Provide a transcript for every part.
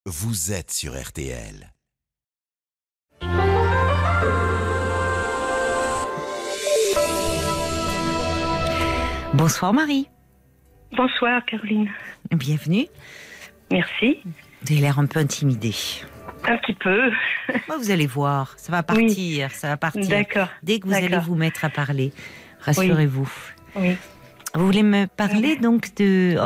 vous êtes sur RTL. Bonsoir Marie. Bonsoir Caroline. Bienvenue. Merci. Vous avez l'air un peu intimidée. Un petit peu. Vous allez voir, ça va partir, ça va partir. D'accord. Dès que vous allez vous mettre à parler, rassurez-vous. Oui. Vous voulez me parler donc de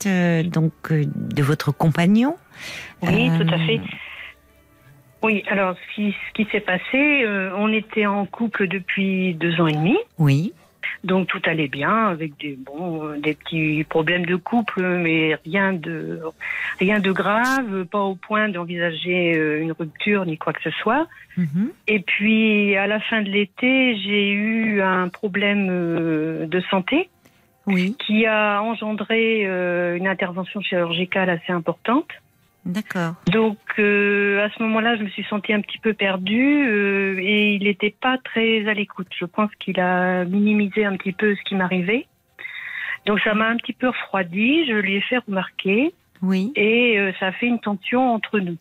votre compagnon? Oui, tout à fait. Oui, alors ce qui s'est passé, on était en couple depuis 2 ans et demi. Oui. Donc tout allait bien, avec des petits problèmes de couple, mais rien de grave, pas au point d'envisager une rupture ni quoi que ce soit. Mhm. Et puis à la fin de l'été, j'ai eu un problème de santé. Oui. Qui a engendré une intervention chirurgicale assez importante. D'accord. Donc, à ce moment-là, je me suis sentie un petit peu perdue et il n'était pas très à l'écoute. Je pense qu'il a minimisé un petit peu ce qui m'arrivait. Donc, ça m'a un petit peu refroidie. Je lui ai fait remarquer. Oui. Et ça a fait une tension entre nous.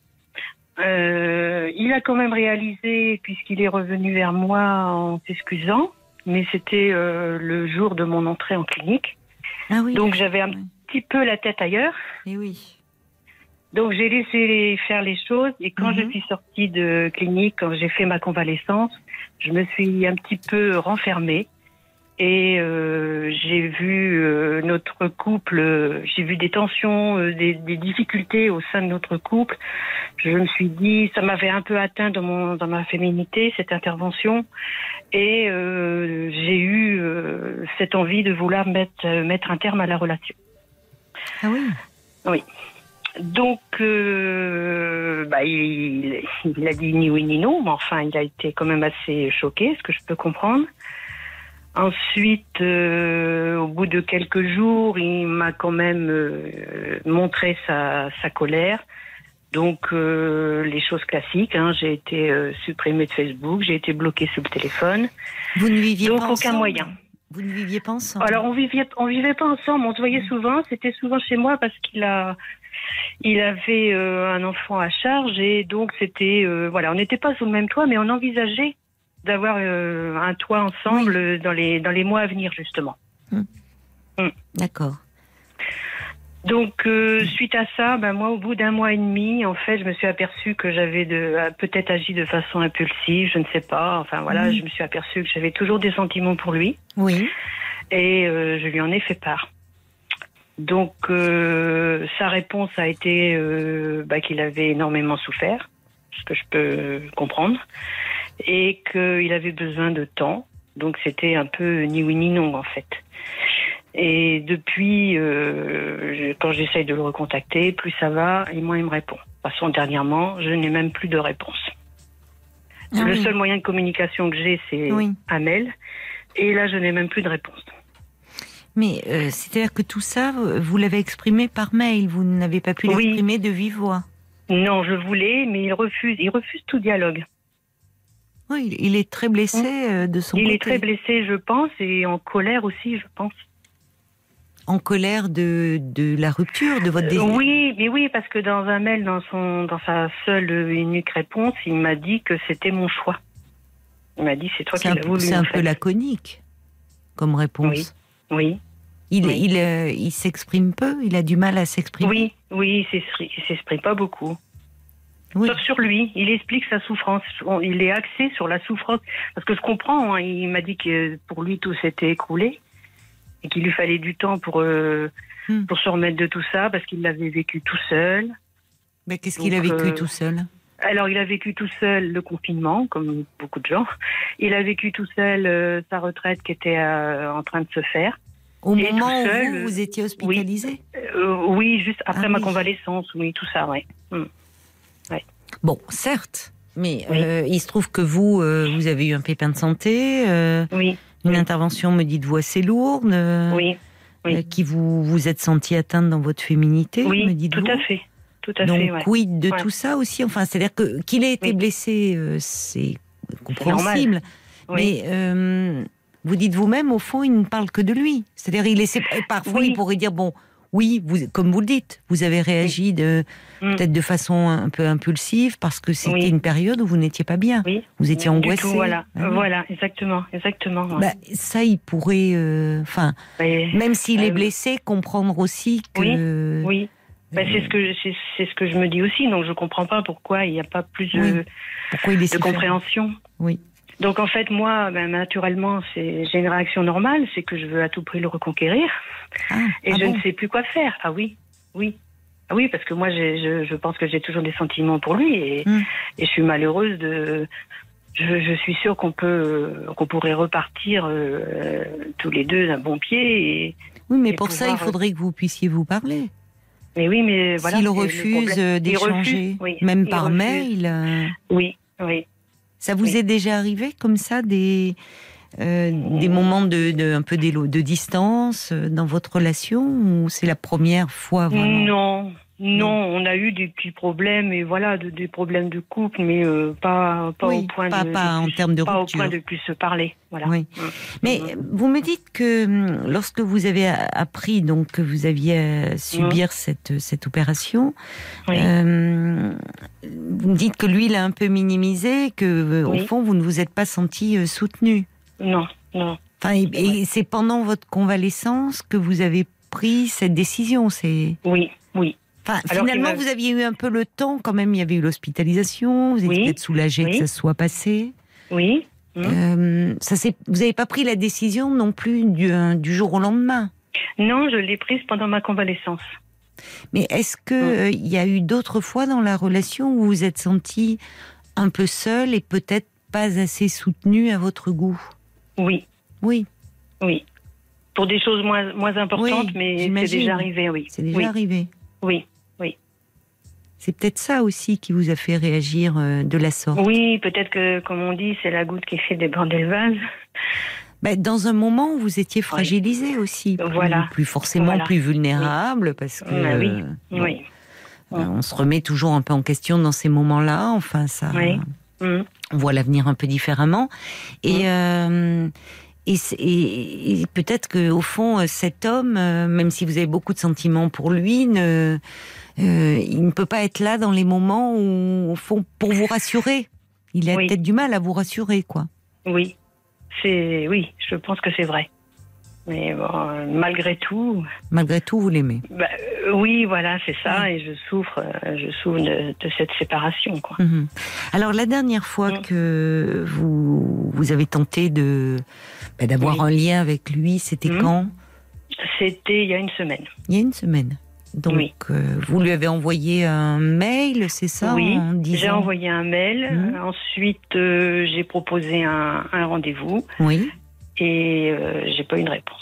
Il a quand même réalisé, puisqu'il est revenu vers moi en s'excusant. Mais c'était le jour de mon entrée en clinique. Ah oui. Donc j'avais un petit peu la tête ailleurs. Et oui. Donc j'ai laissé faire les choses. Et quand je suis sortie de clinique, quand j'ai fait ma convalescence, je me suis un petit peu renfermée. Et j'ai vu notre couple, j'ai vu des tensions, des difficultés au sein de notre couple. Je me suis dit, ça m'avait un peu atteint dans ma féminité, cette intervention. Et j'ai eu cette envie de vouloir mettre un terme à la relation. Ah oui. Oui. Donc, il a dit ni oui ni non, mais enfin, il a été quand même assez choqué, ce que je peux comprendre. Ensuite, au bout de quelques jours, il m'a quand même montré sa colère. Donc, les choses classiques, j'ai été supprimée de Facebook, j'ai été bloquée sur le téléphone. Vous ne viviez donc, pas aucun ensemble? moyen. Vous ne viviez pas ensemble? Alors, on vivait pas ensemble, on se voyait souvent, c'était souvent chez moi parce qu'il avait un enfant à charge et donc c'était, on n'était pas sous le même toit, mais on envisageait d'avoir un toit ensemble dans les mois à venir, justement. D'accord. Donc, suite à ça, moi, au bout d'1 mois et demi, en fait, je me suis aperçue que j'avais peut-être agi de façon impulsive, je ne sais pas. Enfin, voilà, je me suis aperçue que j'avais toujours des sentiments pour lui. Oui. Et je lui en ai fait part. Donc, sa réponse a été qu'il avait énormément souffert, ce que je peux comprendre, et qu'il avait besoin de temps. Donc, c'était un peu ni oui ni non, en fait. Et depuis, quand j'essaye de le recontacter, plus ça va, et moins il me répond. De toute façon, dernièrement, je n'ai même plus de réponse. Le seul moyen de communication que j'ai, c'est un mail. Et là, je n'ai même plus de réponse. Mais c'est-à-dire que tout ça, vous l'avez exprimé par mail, vous n'avez pas pu l'exprimer de vive voix? Non, je voulais, mais il refuse tout dialogue. Oui, il est très blessé de son côté. Il est très blessé, je pense, et en colère aussi, je pense. En colère de la rupture, de votre désir? Oui, parce que dans un mail, dans sa seule et unique réponse, il m'a dit que c'était mon choix. Il m'a dit, c'est toi qui l'as voulu. C'est un peu laconique comme réponse. Oui. Il s'exprime peu, il a du mal à s'exprimer. Oui, il s'exprime pas beaucoup. Oui. Sauf sur lui, il explique sa souffrance. Il est axé sur la souffrance. Parce que je comprends, il m'a dit que pour lui, tout s'était écroulé. Et qu'il lui fallait du temps pour se remettre de tout ça, parce qu'il l'avait vécu tout seul. Mais qu'est-ce qu'il a vécu tout seul? Alors, il a vécu tout seul le confinement, comme beaucoup de gens. Il a vécu tout seul sa retraite qui était en train de se faire. Au moment où vous étiez hospitalisé? Oui, juste après ma convalescence, tout ça, ouais. Bon, certes, mais il se trouve que vous avez eu un pépin de santé, une intervention, me dites-vous, assez lourde, qui vous êtes senti atteinte dans votre féminité, me dites-vous? Tout à fait. Donc, quid de tout ça aussi? Enfin, c'est-à-dire qu'il ait été blessé, c'est compréhensible. Mais vous dites vous-même, au fond, il ne parle que de lui. C'est-à-dire, parfois, il pourrait dire, bon, oui, comme vous le dites, vous avez réagi peut-être de façon un peu impulsive parce que c'était une période où vous n'étiez pas bien. Oui. Vous étiez angoissée. Du tout, voilà. Voilà, exactement. Ouais. Ça, il pourrait, même s'il est blessé, comprendre aussi que. Oui. C'est ce que je me dis aussi. Donc je comprends pas pourquoi il n'y a pas plus de compréhension. Oui. Donc en fait, moi, naturellement, j'ai une réaction normale, c'est que je veux à tout prix le reconquérir, et je ne sais plus quoi faire. Ah oui, parce que moi, je pense que j'ai toujours des sentiments pour lui, et je suis malheureuse de. Je suis sûre qu'on pourrait repartir tous les deux d'un bon pied. Oui, mais pour ça, il faudrait que vous puissiez vous parler. Mais oui, mais voilà. S'il refuse d'échanger, même par mail. Oui. Ça vous est déjà arrivé comme ça des moments un peu de distance dans votre relation, ou c'est la première fois vraiment? Non, on a eu des petits problèmes, et voilà, des problèmes de couple, mais pas au point en termes de rupture. Pas au point de plus se parler, voilà. Oui. Mais vous me dites que lorsque vous avez appris donc que vous aviez à subir cette opération, vous me dites que lui l'a un peu minimisé, que au fond vous ne vous êtes pas senti soutenu. Non. Et c'est pendant votre convalescence que vous avez pris cette décision, c'est. Oui. Finalement, vous aviez eu un peu le temps, quand même, il y avait eu l'hospitalisation, vous étiez peut-être soulagée que ça se soit passé. Oui. Vous n'avez pas pris la décision non plus du jour au lendemain? Non, je l'ai prise pendant ma convalescence. Mais est-ce qu'il y a eu d'autres fois dans la relation où vous vous êtes sentie un peu seule et peut-être pas assez soutenue à votre goût? Oui. Pour des choses moins importantes, mais c'est déjà arrivé, oui. C'est déjà arrivé. Oui. C'est peut-être ça aussi qui vous a fait réagir de la sorte. Oui, peut-être que, comme on dit, c'est la goutte qui fait déborder le vase. Dans un moment où vous étiez fragilisée aussi, plus forcément plus vulnérable, parce que on se remet toujours un peu en question dans ces moments-là. Enfin, ça, on voit l'avenir un peu différemment. Et peut-être qu'au fond, cet homme, même si vous avez beaucoup de sentiments pour lui, il ne peut pas être là dans les moments où, au fond, pour vous rassurer. Il a peut-être du mal à vous rassurer, quoi. Oui, je pense que c'est vrai. Mais bon, malgré tout... Malgré tout, vous l'aimez? Oui, voilà, c'est ça, et je souffre de cette séparation, quoi. Alors, la dernière fois que vous avez tenté d'avoir un lien avec lui, c'était quand? C'était il y a une semaine. Il y a une semaine. Donc, vous lui avez envoyé un mail, c'est ça? Oui, j'ai envoyé un mail. Ensuite, j'ai proposé un rendez-vous. Oui. Et j'ai pas eu de réponse.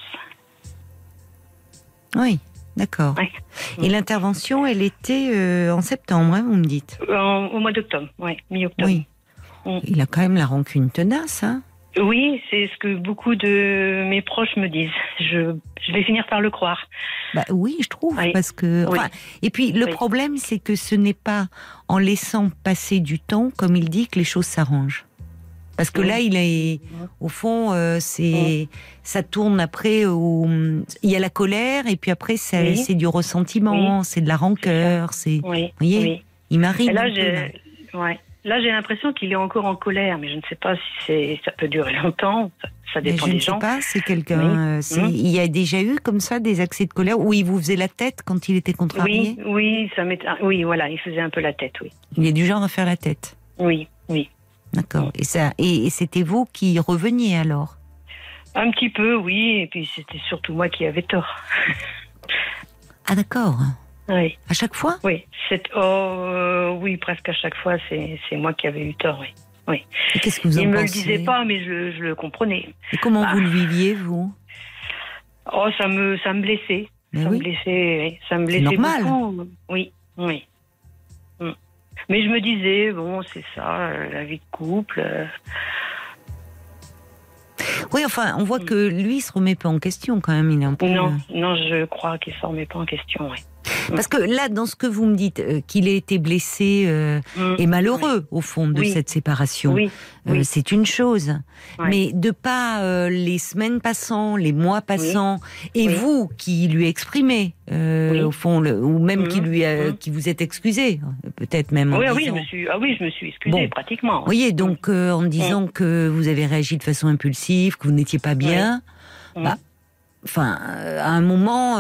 Oui, d'accord. Ouais. Et l'intervention, elle était en septembre, vous me dites? Au mois d'octobre, mi-octobre. Oui. Il a quand même la rancune tenace, hein? Oui, c'est ce que beaucoup de mes proches me disent. Je vais finir par le croire. Oui, je trouve, parce que... Et puis, le problème, c'est que ce n'est pas en laissant passer du temps, comme il dit, que les choses s'arrangent. Parce que là, il est... Au fond, ça tourne après... Il y a la colère, et puis après, c'est du ressentiment, c'est de la rancœur, vous voyez, il m'arrive Là, j'ai l'impression qu'il est encore en colère, mais je ne sais pas si ça peut durer longtemps. Ça dépend des gens. Je ne sais pas, c'est quelqu'un... Il y a déjà eu comme ça des accès de colère où il vous faisait la tête quand il était contrarié? Oui, il faisait un peu la tête, oui. Il est du genre à faire la tête? Oui. D'accord. Et c'était vous qui reveniez alors? Un petit peu, oui. Et puis c'était surtout moi qui avais tort. Ah d'accord. Oui. À chaque fois? Oui. Oui, presque à chaque fois, c'est moi qui avais eu tort, oui. Et qu'est-ce que vous en pensez? Il me le disait pas, mais je le comprenais. Et comment vous le viviez, vous? Oh, ça me blessait. Ça me blessait normal. Beaucoup. Oui. Mais je me disais, bon, c'est ça, la vie de couple. Oui, enfin, on voit que lui, il se remet pas en question quand même. Il est un peu... Non, je crois qu'il se remet pas en question, oui. Parce que là, dans ce que vous me dites, qu'il ait été blessé et malheureux, au fond, de cette séparation, c'est une chose. Mais de pas les semaines passant, les mois passant, et vous qui lui exprimez, au fond, ou même qui vous êtes excusé, peut-être même en disant... je me suis excusée, pratiquement. Vous voyez, donc en disant que vous avez réagi de façon impulsive, que vous n'étiez pas bien, enfin, à un moment...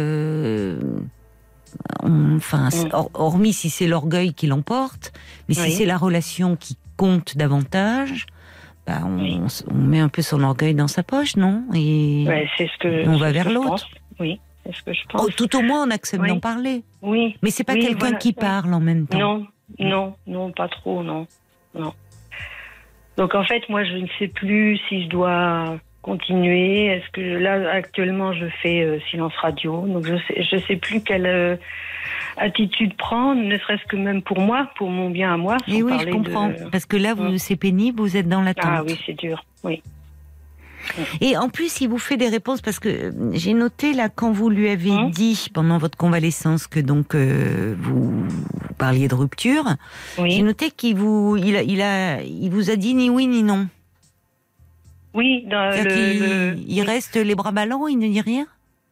hormis si c'est l'orgueil qui l'emporte, mais si c'est la relation qui compte davantage, on met un peu son orgueil dans sa poche, non? Et c'est ce que on va vers l'autre. Oui, c'est ce que je pense. Tout au moins, on accepte d'en parler. Oui. Mais c'est pas quelqu'un qui parle en même temps. Non, pas trop, non. Donc en fait, moi, je ne sais plus si je dois continuer. Est-ce que là, actuellement, je fais silence radio, donc je sais plus quelle attitude prendre, ne serait-ce que même pour moi, pour mon bien à moi. Et oui, je comprends. Parce que là, c'est pénible, vous êtes dans l'attente. Ah oui, c'est dur, oui. Et en plus, il vous fait des réponses, parce que j'ai noté là, quand vous lui avez dit, pendant votre convalescence, que donc vous parliez de rupture, j'ai noté qu'il vous a dit ni oui ni non. Oui, il reste les bras ballants, il ne dit rien?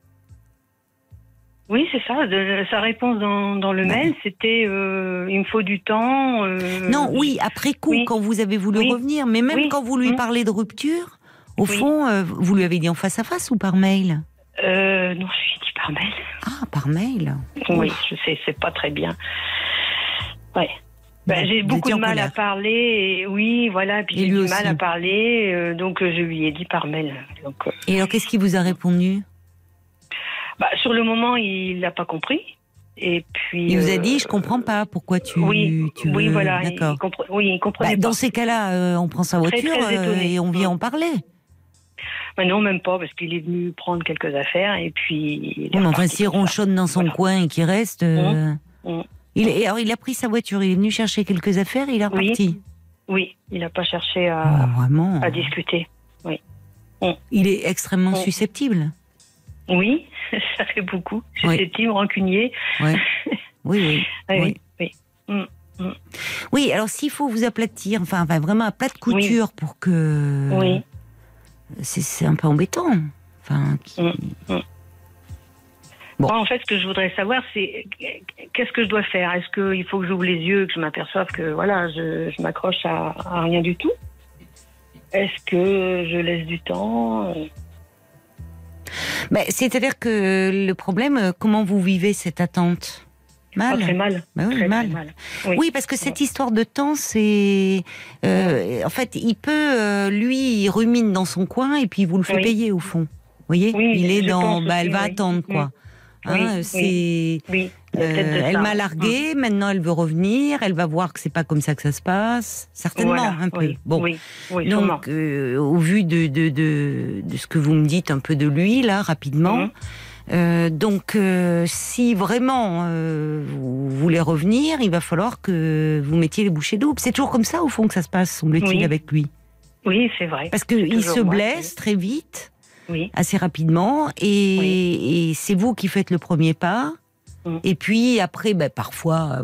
Oui, c'est ça. Sa réponse dans le mail, c'était il me faut du temps. Non, après coup, quand vous avez voulu revenir, mais même quand vous lui parlez de rupture, au fond, vous lui avez dit en face à face ou par mail? Non, je lui ai dit par mail. Ah, par mail. Oui, je sais, c'est pas très bien. Ouais. J'ai beaucoup de mal à parler, puis j'ai du mal à parler, donc je lui ai dit par mail. Donc, et alors, qu'est-ce qu'il vous a répondu? Sur le moment, il n'a pas compris. Et puis, il vous a dit, je comprends pas, pourquoi tu veux... voilà. D'accord. Il comprenait pas. Dans ces cas-là, on prend sa voiture et on vient en parler. Non, même pas, parce qu'il est venu prendre quelques affaires, et puis... s'il ronchonne dans son coin et qu'il reste... Il a pris sa voiture, il est venu chercher quelques affaires et il est reparti. Oui, il n'a pas cherché à discuter. Oui. Il est extrêmement susceptible. Oui, ça fait beaucoup. Susceptible, rancunier. Oui. Oui, alors s'il faut vous aplatir, enfin vraiment à plat de couture pour que... Oui. C'est un peu embêtant. Enfin... Bon. Moi, en fait, ce que je voudrais savoir, c'est qu'est-ce que je dois faire? Est-ce qu'il faut que j'ouvre les yeux, que je m'aperçoive que je m'accroche à rien du tout? Est-ce que je laisse du temps? C'est-à-dire que le problème, comment vous vivez cette attente? Mal. Très mal. Très mal. Oui, parce que cette histoire de temps, c'est... en fait, il peut... lui, il rumine dans son coin et puis il vous le fait payer, au fond. Vous voyez, il est dans... elle va attendre, quoi. Elle m'a larguée, maintenant elle veut revenir, elle va voir que c'est pas comme ça que ça se passe, certainement un peu. Donc au vu de ce que vous me dites un peu de lui là rapidement, si vraiment vous voulez revenir, il va falloir que vous mettiez les bouchées doubles. C'est toujours comme ça au fond que ça se passe, semble-t-il, avec lui. Oui, c'est vrai. Parce qu'il se blesse très vite. Assez rapidement, et c'est vous qui faites le premier pas, et puis après, parfois,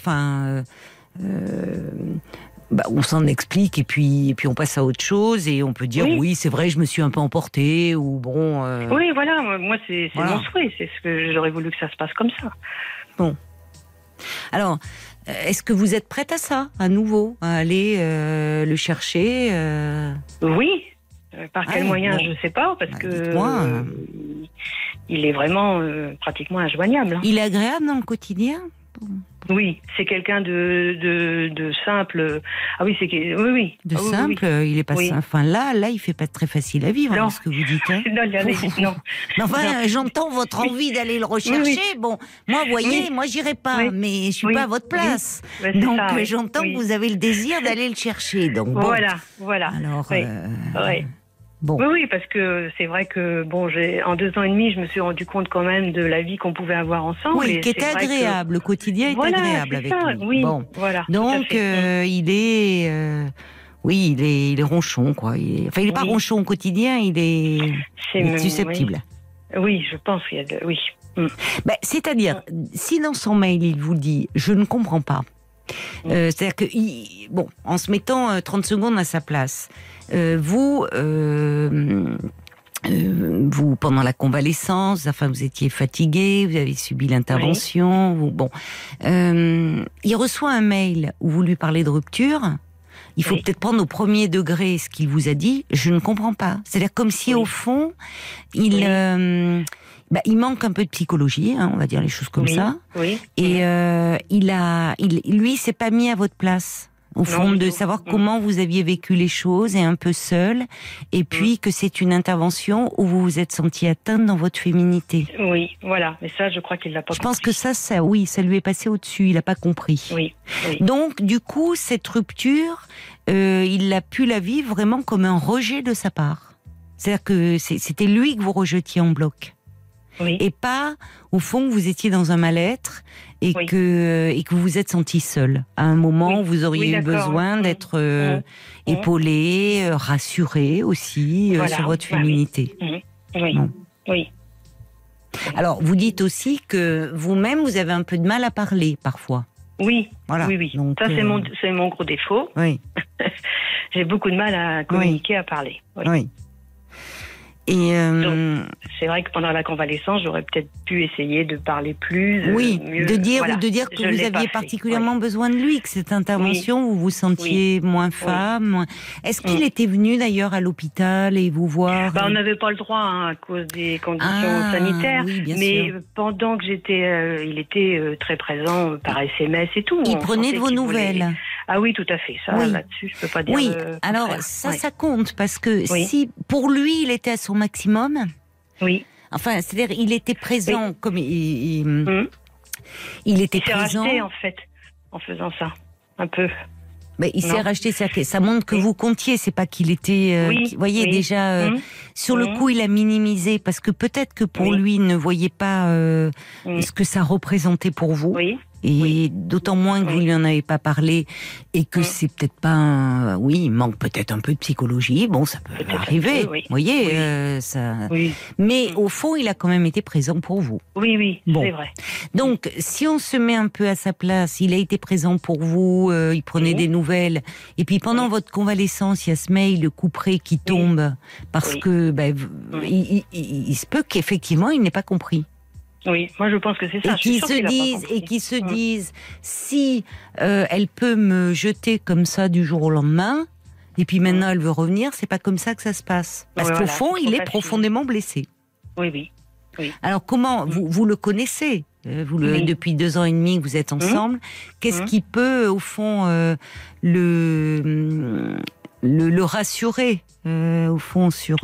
on s'en explique, et puis on passe à autre chose, et on peut dire, oui, c'est vrai, je me suis un peu emportée, ou bon... Oui, voilà, moi c'est mon souhait, c'est ce que j'aurais voulu que ça se passe comme ça. Bon. Alors, est-ce que vous êtes prête à ça, à nouveau, à aller le chercher Oui. Par quel moyen, je ne sais pas, parce que il est vraiment pratiquement injoignable. Il est agréable dans le quotidien? Oui, c'est quelqu'un de simple. Ah oui, De simple, il est pas simple. Enfin là, il fait pas très facile à vivre, ce que vous dites. Hein. Non. Enfin, j'entends votre envie d'aller le rechercher. Bon, moi, vous voyez, moi, j'irai pas, mais je suis pas à votre place. Donc, j'entends que vous avez le désir d'aller le chercher. Donc, bon. Voilà. Alors, Bon. Oui, parce que c'est vrai que en 2 ans et demi, je me suis rendu compte quand même de la vie qu'on pouvait avoir ensemble. Oui, qui était agréable. Le quotidien est agréable avec lui. Oui, voilà. Donc il est, il est ronchon, quoi. Il est pas ronchon au quotidien, il est susceptible. Oui, je pense qu'il y a oui. C'est-à-dire, si dans son mail, il vous dit « je ne comprends pas », c'est-à-dire que, en se mettant 30 secondes à sa place, vous, pendant la convalescence, vous étiez fatigué, vous avez subi l'intervention, il reçoit un mail où vous lui parlez de rupture. Il faut peut-être prendre au premier degré ce qu'il vous a dit. Je ne comprends pas. C'est-à-dire comme si au fond, il manque un peu de psychologie, on va dire les choses comme ça. Oui. Et lui, s'est pas mis à votre place. Au fond, de savoir comment vous aviez vécu les choses et un peu seul, et puis que c'est une intervention où vous vous êtes senti atteinte dans votre féminité. Oui, voilà. Mais ça, je crois qu'il l'a pas compris. Je pense que ça lui est passé au-dessus. Il a pas compris. Oui. Donc, du coup, cette rupture, il a pu la vivre vraiment comme un rejet de sa part. C'est-à-dire que c'était lui que vous rejetiez en bloc. Oui. Et pas, au fond, vous étiez dans un mal-être et que vous vous êtes senti seul. À un moment où vous auriez eu besoin d'être épaulé, rassuré aussi sur votre féminité. Oui. Alors, vous dites aussi que vous-même, vous avez un peu de mal à parler parfois. Oui, voilà. Oui. Donc, ça, c'est mon gros défaut. Oui. J'ai beaucoup de mal à communiquer, à parler. Oui. Et donc, c'est vrai que pendant la convalescence, j'aurais peut-être pu essayer de parler plus, mieux. De dire que vous aviez particulièrement besoin de lui, que cette intervention, vous vous sentiez moins femme. Moins... Est-ce qu'il était venu d'ailleurs à l'hôpital et vous voir On n'avait pas le droit à cause des conditions sanitaires, mais pendant que j'étais, il était très présent par SMS et tout. Il prenait de vos nouvelles. Ah oui, tout à fait. Ça, là-dessus, je peux pas dire. Oui, alors ça compte parce que si pour lui, il était à son maximum. Oui. Enfin, c'est-à-dire, il était présent comme il était présent. Il s'est racheté en fait en faisant ça, un peu. Mais il s'est racheté, ça montre que vous comptiez. C'est pas qu'il était. Vous voyez déjà sur le coup, il a minimisé parce que peut-être que pour lui, il ne voyait pas ce que ça représentait pour vous. Oui. Et d'autant moins que vous lui en avez pas parlé et que c'est peut-être pas il manque peut-être un peu de psychologie. Bon, ça peut arriver. Vous voyez, ça. Oui. Mais au fond, il a quand même été présent pour vous. Oui, c'est vrai. Donc, si on se met un peu à sa place, il a été présent pour vous, il prenait des nouvelles. Et puis pendant votre convalescence, il y a ce mail, le couperet qui tombe parce que il se peut qu'effectivement, il n'ait pas compris. Oui, moi je pense que c'est ça. Et qui se disent, si elle peut me jeter comme ça du jour au lendemain, et puis maintenant elle veut revenir, c'est pas comme ça que ça se passe. Parce qu'au fond, il est profondément blessé. Oui. Alors comment vous le connaissez depuis 2 ans et demi que vous êtes ensemble. Qu'est-ce qui peut au fond le rassurer au fond sur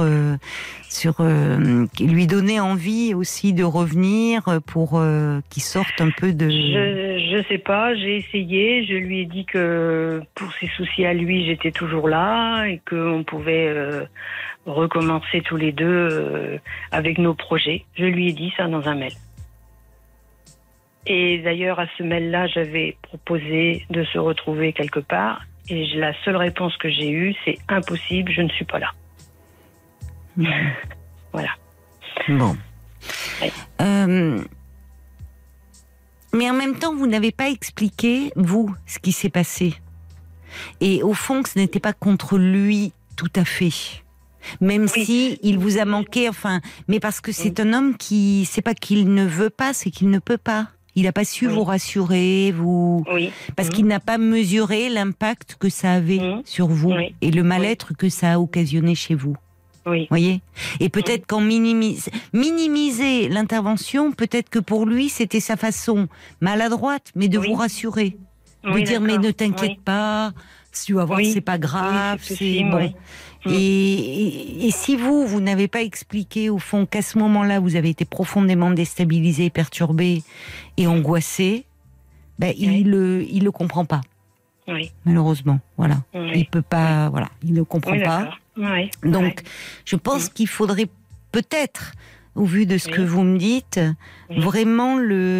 lui donner envie aussi de revenir pour qu'il sorte un peu de... Je sais pas, j'ai essayé, je lui ai dit que pour ses soucis à lui, j'étais toujours là et qu'on pouvait recommencer tous les deux avec nos projets. Je lui ai dit ça dans un mail. Et d'ailleurs, à ce mail-là, j'avais proposé de se retrouver quelque part. Et la seule réponse que j'ai eue, c'est impossible, je ne suis pas là. Voilà. Bon. Mais en même temps, vous n'avez pas expliqué, vous, ce qui s'est passé. Et au fond, que ce n'était pas contre lui tout à fait. Même si il vous a manqué, mais parce que c'est un homme qui, c'est pas qu'il ne veut pas, c'est qu'il ne peut pas. Il n'a pas su vous rassurer, parce qu'il n'a pas mesuré l'impact que ça avait sur vous et le mal-être que ça a occasionné chez vous. Oui. Voyez. Et peut-être qu'en minimiser l'intervention, peut-être que pour lui c'était sa façon maladroite, mais de vous rassurer, de dire mais ne t'inquiète pas, si tu vas voir c'est pas grave, c'est bon. Et si vous n'avez pas expliqué au fond qu'à ce moment-là vous avez été profondément déstabilisé, perturbé et angoissé, il le comprend pas. Malheureusement, voilà. Il peut pas, il ne comprend pas. Donc, je pense qu'il faudrait peut-être, au vu de ce que vous me dites, vraiment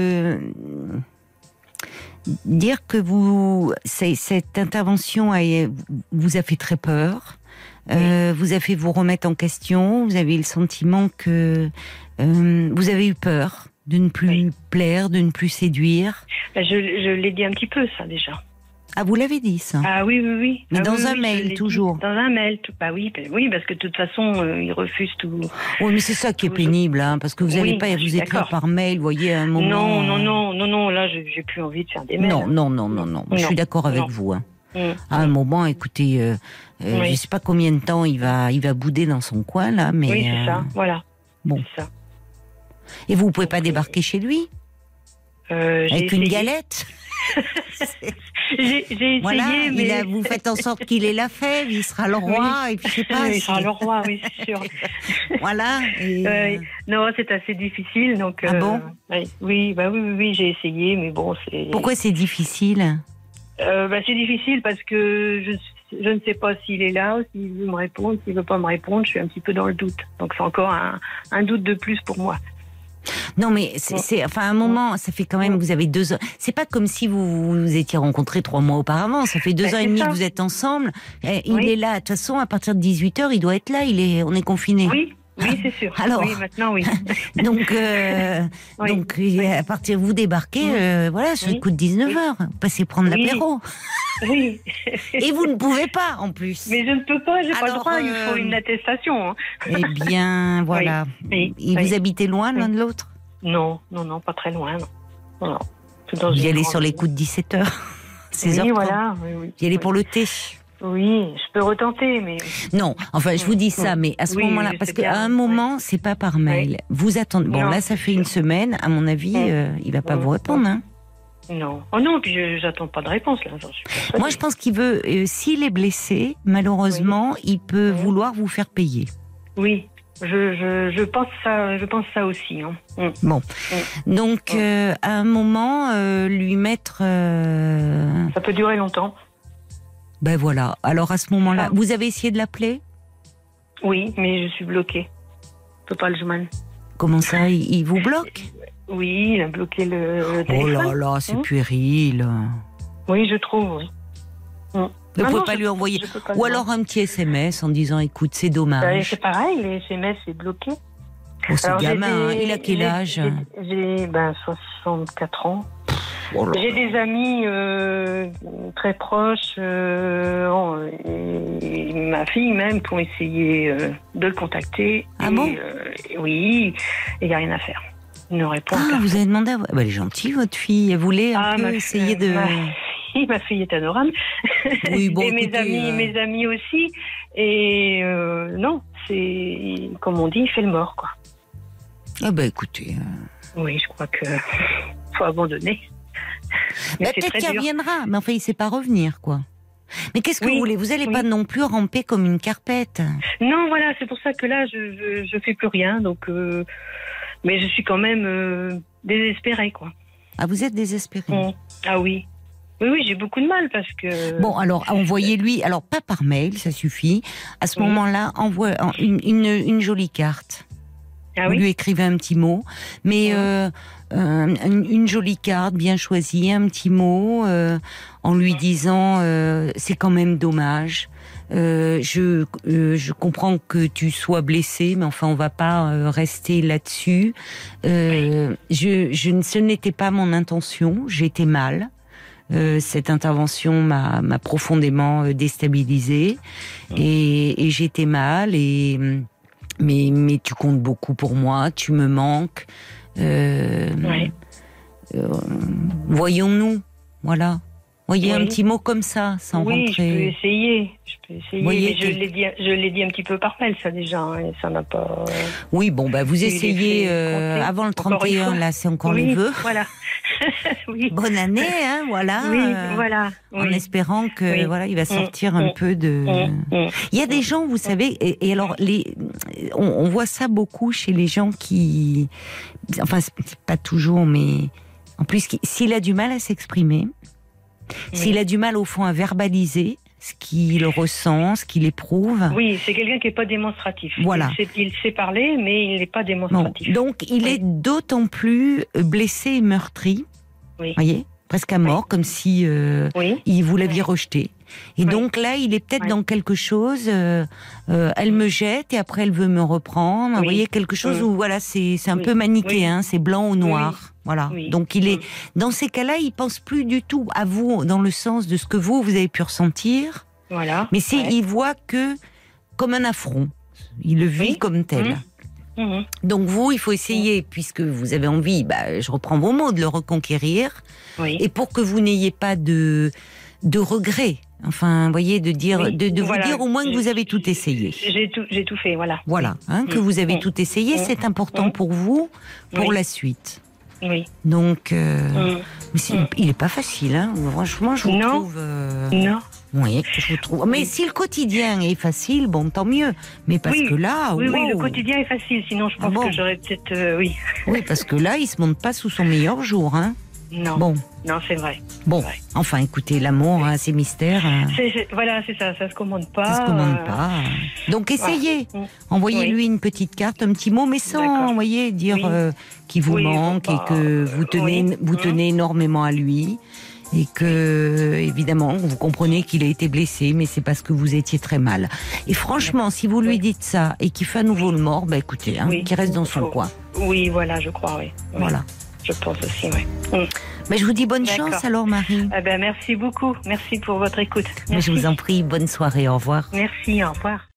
dire que cette intervention vous a fait très peur. Vous a fait vous remettre en question, vous avez eu le sentiment que vous avez eu peur de ne plus plaire, de ne plus séduire? Je l'ai dit un petit peu, ça, déjà. Ah, vous l'avez dit, ça? Ah oui. Mais dans un mail, toujours? Dans un mail, oui, parce que de toute façon, il refuse tout. Oui, mais c'est ça qui est pénible, hein, parce que vous n'allez pas vous écrire par mail, vous voyez, à un moment... Non, là, j'ai plus envie de faire des mails. Non. Je suis d'accord avec vous, hein. À un moment, écoutez, je sais pas combien de temps il va bouder dans son coin, là, mais... Oui, c'est ça, voilà. Bon. C'est ça. Et vous pouvez pas débarquer chez lui? Avec une galette? J'ai essayé, voilà, mais... vous faites en sorte qu'il ait la fève, il sera le roi, et puis je sais pas... il sera le roi, oui, c'est sûr. Voilà. Non, c'est assez difficile, donc... Ah bon? Oui, j'ai essayé, mais bon, c'est... Pourquoi c'est difficile? C'est difficile parce que je ne sais pas s'il est là, s'il veut me répondre, s'il veut pas me répondre, je suis un petit peu dans le doute. Donc c'est encore un doute de plus pour moi. Non, mais à un moment, ça fait quand même, vous avez 2 ans. C'est pas comme si vous vous étiez rencontrés 3 mois auparavant. Ça fait 2 ans et demi que vous êtes ensemble. Il est là. De toute façon, à partir de 18h, il doit être là. On est confiné. Oui, c'est sûr. Alors, oui, maintenant, oui. donc, à partir vous débarquez, sur le coup de 19h. Vous passez prendre l'apéro. Oui. Et vous ne pouvez pas, en plus. Mais je ne peux pas, j'ai pas le droit, il faut une attestation. Hein. Eh bien, voilà. Oui. Et vous habitez loin l'un de l'autre? Non, pas très loin. Non. Vous y allez sur les coups de 17h, 16h30. Oui, voilà. Oui. Vous y allez pour le thé? Oui, je peux retenter, mais... Non, enfin, je vous dis ça, mais à ce moment-là, parce qu'à un moment, c'est pas par mail. Vous attendez... Bon, là, ça fait une semaine, à mon avis, il va pas vous répondre, hein? Non. Oh non, puis j'attends pas de réponse, là. Moi, je pense qu'il veut... s'il est blessé, malheureusement, il peut vouloir vous faire payer. Oui, je pense ça aussi. Hein. Bon. Donc, à un moment, lui mettre... Ça peut durer longtemps. Ben voilà. Alors, à ce moment-là, vous avez essayé de l'appeler? Oui, mais je suis bloquée. Je peux pas le joindre. Comment ça, il vous bloque? Oui, il a bloqué le téléphone. Oh là là, c'est puéril. Oui, je trouve, oui. Vous ne pouvez pas lui envoyer. Ou alors un petit SMS en disant, écoute, c'est dommage. C'est pareil, les SMS, c'est bloqué. Oh, c'est gamin, il a quel âge? J'ai 64 ans. Oh là. J'ai des amis très proches, et ma fille même, pour essayer de le contacter. Ah bon? Oui, il n'y a rien à faire. Il ne répond pas. Vous avez demandé à... elle est gentille, votre fille. Elle voulait un peu essayer de... Ma fille est adorable. Oui, bon, et écoutez, mes amis aussi. Et non, c'est... Comme on dit, il fait le mort, quoi. Ah ben écoutez... Oui, je crois que faut abandonner. Peut-être qu'il reviendra, mais enfin, il ne sait pas revenir, quoi. Mais qu'est-ce que vous voulez? Vous n'allez pas non plus ramper comme une carpette. Non, voilà, c'est pour ça que là, je fais plus rien, donc... Mais je suis quand même désespérée, quoi. Ah, vous êtes désespérée? Ah oui. Oui, j'ai beaucoup de mal parce que... Bon, alors, envoyez-lui, alors pas par mail, ça suffit. À ce moment-là, envoie une jolie carte. Ah, vous lui écrivez un petit mot, mais une jolie carte bien choisie, un petit mot, en lui disant c'est quand même dommage. Je comprends que tu sois blessé, mais enfin on va pas rester là-dessus. Ce n'était pas mon intention, j'étais mal. Cette intervention m'a profondément déstabilisée et j'étais mal mais tu comptes beaucoup pour moi, tu me manques. Voyons-nous, voilà. Voyez un petit mot comme ça, sans rentrer. Oui, je peux essayer. Voyez, mais je l'ai dit un petit peu par mail, ça déjà, hein, et ça n'a pas... Oui, bon, vous essayez avant le 31, là, c'est encore les vœux. Voilà. Oui. Bonne année, hein, voilà. Oui, voilà. En espérant que, voilà, il va sortir un peu de... Il y a des gens, vous savez, et alors, on voit ça beaucoup chez les gens qui... Enfin, c'est pas toujours, mais... En plus, s'il a du mal à s'exprimer, s'il a du mal, au fond, à verbaliser ce qu'il ressent, ce qu'il éprouve... Oui, c'est quelqu'un qui n'est pas démonstratif. Voilà. Il sait parler, mais il n'est pas démonstratif. Donc, il est d'autant plus blessé et meurtri, voyez, presque à mort, comme si vous l'aviez rejeté. Et donc là, il est peut-être dans quelque chose. Elle me jette et après elle veut me reprendre. Vous voyez, quelque chose où voilà, c'est un peu manichéen, c'est blanc ou noir. Voilà. Donc il est dans ces cas-là, il pense plus du tout à vous dans le sens de ce que vous avez pu ressentir. Voilà. Mais il voit que comme un affront. Il le vit comme tel. Donc vous, il faut essayer, puisque vous avez envie, je reprends vos mots, de le reconquérir. Et pour que vous n'ayez pas de regret. Enfin, vous voyez, de dire, de vous dire au moins que vous avez tout essayé. J'ai tout fait, voilà. Voilà, que vous avez tout essayé, c'est important pour vous, pour la suite. Oui. Donc, il n'est pas facile, hein. Franchement, je vous trouve... Non. Oui, je vous trouve. Mais si le quotidien est facile, bon, tant mieux. Mais parce que là... Oui, le quotidien est facile, sinon je pense que j'aurais peut-être... oui, parce que là, il ne se montre pas sous son meilleur jour, hein. Non. Bon. Non, c'est vrai. Bon, c'est vrai. Enfin, écoutez, l'amour, c'est mystère. Voilà, c'est ça, ça se commande pas. Ça se commande pas. Donc, essayez. Envoyez-lui une petite carte, un petit mot, mais sans, voyez, dire qu'il vous manque et que vous tenez énormément à lui. Et que, évidemment, vous comprenez qu'il a été blessé, mais c'est parce que vous étiez très mal. Et franchement, si vous lui dites ça et qu'il fait à nouveau le mort, écoutez, qu'il reste dans son coin. Oui, voilà, je crois, oui. Voilà. Je pense aussi, oui. Mais je vous dis bonne chance alors, Marie. Merci beaucoup. Merci pour votre écoute. Mais je vous en prie, bonne soirée, au revoir. Merci, au revoir.